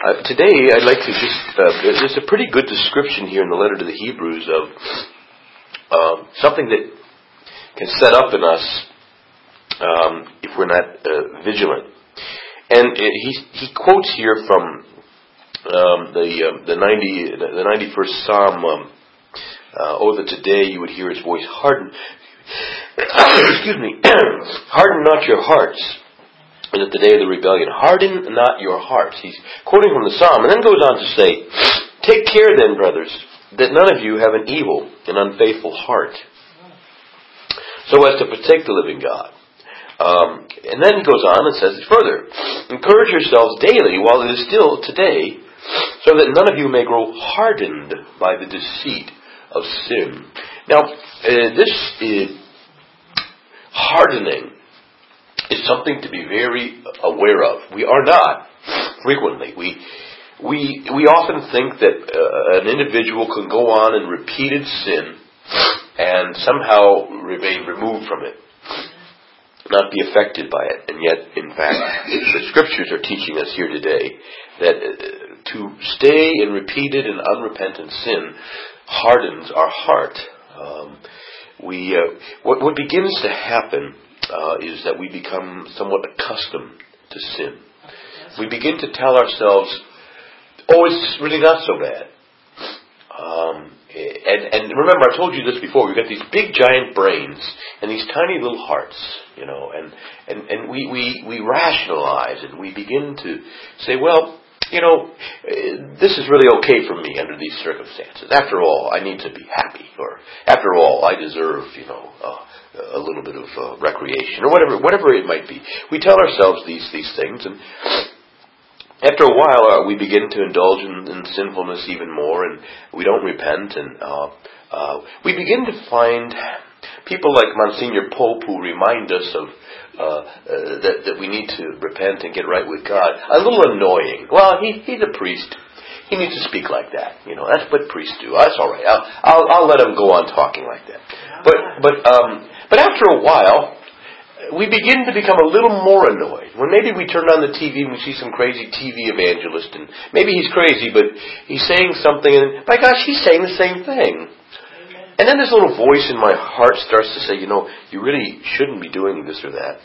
Today, I'd like to there's a pretty good description here in the letter to the Hebrews of something that can set up in us if we're not vigilant. And he quotes here from the 91st Psalm, "Oh, that today you would hear His voice. Harden, excuse me, harden not your hearts. And at the day of the rebellion, harden not your hearts." He's quoting from the Psalm, and then goes on to say, "Take care then, brothers, that none of you have an evil and unfaithful heart, so as to forsake the living God." And then he goes on and says it further, "Encourage yourselves daily while it is still today, so that none of you may grow hardened by the deceit of sin." Now, this hardening is something to be very aware of. We are not frequently. We often think that an individual can go on in repeated sin and somehow remain removed from it, not be affected by it. And yet, in fact, the Scriptures are teaching us here today that to stay in repeated and unrepentant sin hardens our heart. What begins to happen is that we become somewhat accustomed to sin. We begin to tell ourselves, "Oh, it's really not so bad." And remember, I told you this before. We've got these big, giant brains and these tiny little hearts, and we rationalize and we begin to say, "Well, this is really okay for me under these circumstances. After all, I need to be happy, or after all, I deserve, a little bit of recreation," or whatever it might be. We tell ourselves these things, and after a while, we begin to indulge in sinfulness even more, and we don't repent, and we begin to find people like Monsignor Pope who remind us of that we need to repent and get right with God a little annoying. Well, he's a priest. He needs to speak like that. That's what priests do. That's all right. I'll let him go on talking like that. But after a while, we begin to become a little more annoyed. When maybe we turn on the TV and we see some crazy TV evangelist, and maybe he's crazy, but he's saying something, and by gosh, he's saying the same thing. And then this little voice in my heart starts to say, you really shouldn't be doing this or that.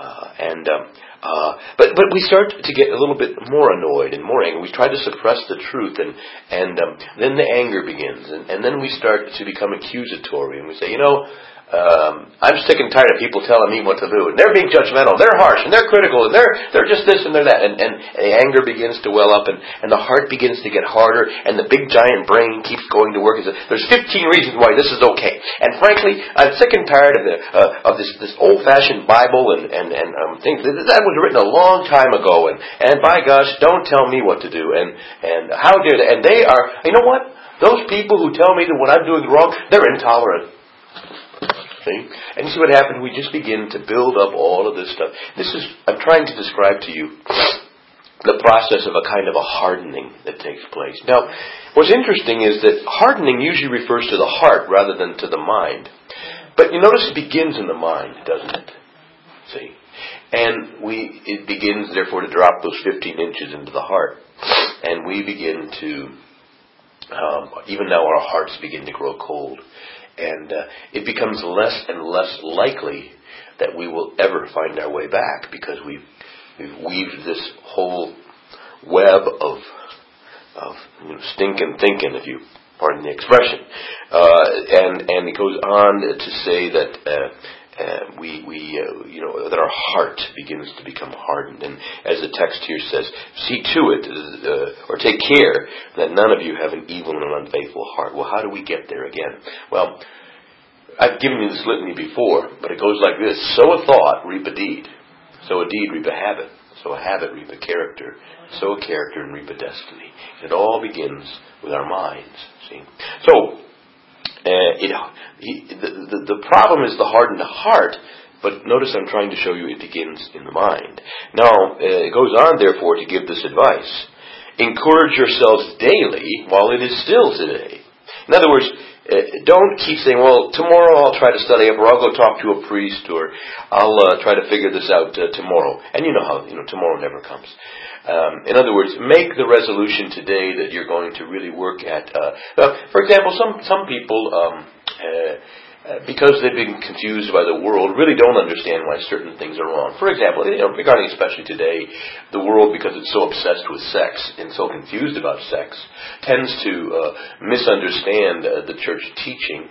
But we start to get a little bit more annoyed and more angry. We try to suppress the truth, and then the anger begins, and then we start to become accusatory, and we say, I'm sick and tired of people telling me what to do, and they're being judgmental, they're harsh, and they're critical, and they're just this and they're that, and the anger begins to well up, and the heart begins to get harder, and the big giant brain keeps going to work. There's 15 reasons why this is okay, and frankly, I'm sick and tired of this old-fashioned Bible and things that was written a long time ago, and by gosh, don't tell me what to do, and how dare they? And they are, you know what? Those people who tell me that what I'm doing is wrong, they're intolerant. See? And you see what happens? We just begin to build up all of this stuff. I'm trying to describe to you the process of a kind of a hardening that takes place. Now, what's interesting is that hardening usually refers to the heart rather than to the mind. But you notice it begins in the mind, doesn't it? See? And it begins, therefore, to drop those 15 inches into the heart. And we begin to, even now our hearts begin to grow cold. And it becomes less and less likely that we will ever find our way back, because we've weaved this whole web of stinking thinking, if you pardon the expression. And it goes on to say that that our heart begins to become hardened. And as the text here says, see to it, or take care that none of you have an evil and unfaithful heart. Well, how do we get there again? Well, I've given you this litany before, but it goes like this: sow a thought, reap a deed. Sow a deed, reap a habit. Sow a habit, reap a character. Sow a character, and reap a destiny. It all begins with our minds. See? So, the problem is the hardened heart, but notice I'm trying to show you it begins in the mind. Now, it goes on, therefore, to give this advice. Encourage yourselves daily while it is still today. In other words, don't keep saying, well, tomorrow I'll try to study up, or I'll go talk to a priest, or I'll try to figure this out tomorrow. And you know how, tomorrow never comes. In other words, make the resolution today that you're going to really work at. For example, some people, because they've been confused by the world, really don't understand why certain things are wrong. For example, regarding especially today, the world, because it's so obsessed with sex and so confused about sex, tends to misunderstand the church teaching,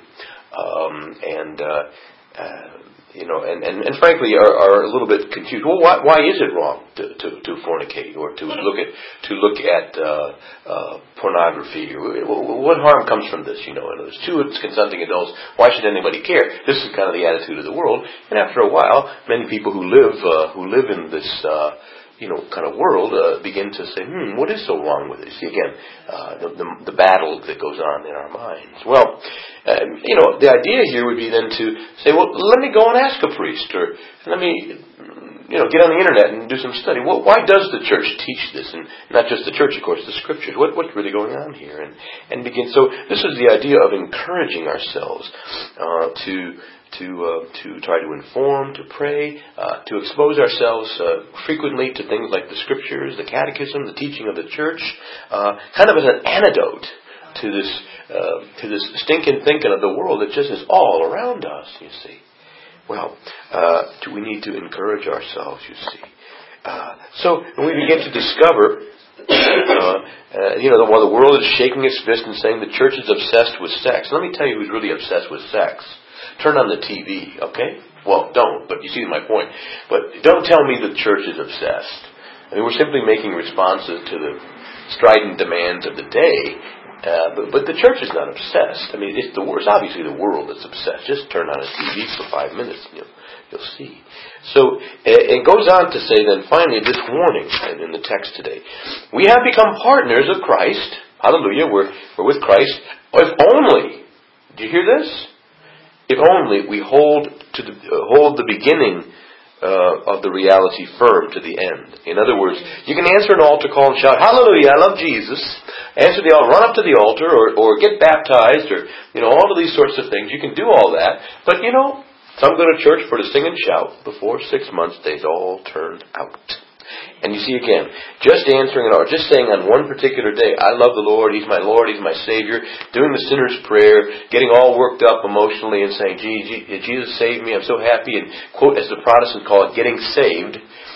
and frankly are a little bit confused. Well, why is it wrong to fornicate or to look at pornography? What harm comes from this? And there's two consenting adults. Why should anybody care? This is kind of the attitude of the world. And after a while, many people who live in this kind of world begin to say, what is so wrong with it? See, again, the battle that goes on in our minds. Well, the idea here would be then to say, well, let me go and ask a priest, or let me, get on the internet and do some study. Well, why does the church teach this? And not just the church, of course, the scriptures. What's really going on here? And begin. So this is the idea of encouraging ourselves to try to inform, to pray, to expose ourselves frequently to things like the scriptures, the catechism, the teaching of the church, kind of as an antidote to this stinking thinking of the world that just is all around us, you see. Well, we need to encourage ourselves, you see. So when we begin to discover, while the world is shaking its fist and saying the church is obsessed with sex, let me tell you who's really obsessed with sex. Turn on the TV, okay? Well, don't, but you see my point. But don't tell me the church is obsessed. We're simply making responses to the strident demands of the day, but the church is not obsessed. It's obviously the world that's obsessed. Just turn on a TV for 5 minutes and you'll see. So it goes on to say then finally this warning in the text today. We have become partners of Christ. Hallelujah, we're with Christ. If only, do you hear this? If only we hold the beginning of the reality firm to the end. In other words, you can answer an altar call and shout, "Hallelujah, I love Jesus." Answer the altar, run up to the altar, or get baptized, or all of these sorts of things. You can do all that, but some go to church for to sing and shout. Before 6 months, they all turned out. And you see again, just answering it, or just saying on one particular day, "I love the Lord, He's my Savior," doing the sinner's prayer, getting all worked up emotionally and saying, Jesus saved me, I'm so happy, and quote, as the Protestants call it, getting saved,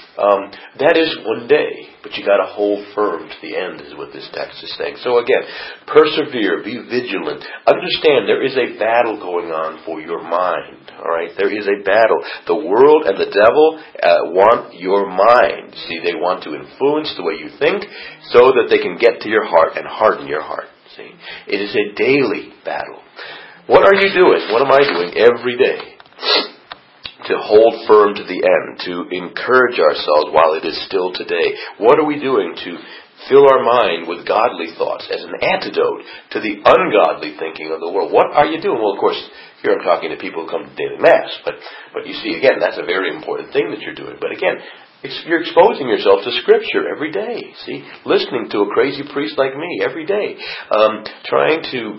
that is one day. But you got to hold firm to the end, is what this text is saying. So again, persevere, be vigilant. Understand there is a battle going on for your mind. All right, there is a battle. The world and the devil want your mind. See, they want to influence the way you think, so that they can get to your heart and harden your heart. See, it is a daily battle. What are you doing? What am I doing every day to hold firm to the end, to encourage ourselves while it is still today? What are we doing to fill our mind with godly thoughts as an antidote to the ungodly thinking of the world? What are you doing? Well, of course, here I'm talking to people who come to daily Mass, but you see, again, that's a very important thing that you're doing. But again, you're exposing yourself to Scripture every day. See, listening to a crazy priest like me every day, trying to,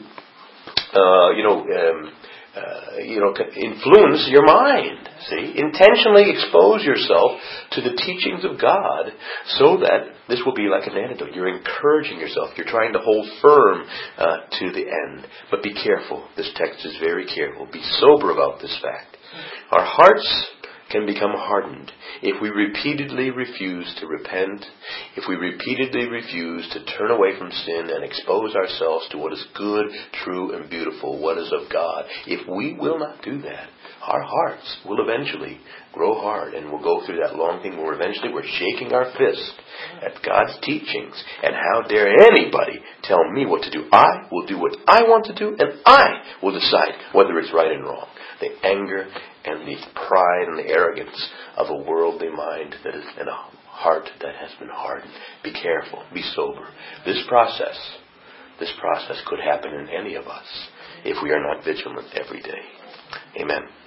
influence your mind. See, intentionally expose yourself to the teachings of God, so that this will be like an antidote. You're encouraging yourself. You're trying to hold firm to the end. But be careful. This text is very careful. Be sober about this fact. Our hearts can become hardened if we repeatedly refuse to repent, if we repeatedly refuse to turn away from sin and expose ourselves to what is good, true, and beautiful, what is of God. If we will not do that, our hearts will eventually grow hard, and we'll go through that long thing where eventually we're shaking our fist at God's teachings. And how dare anybody tell me what to do? I will do what I want to do, and I will decide whether it's right and wrong. The anger and the pride and the arrogance of a worldly mind that is in a heart that has been hardened. Be careful. Be sober. This process could happen in any of us if we are not vigilant every day. Amen.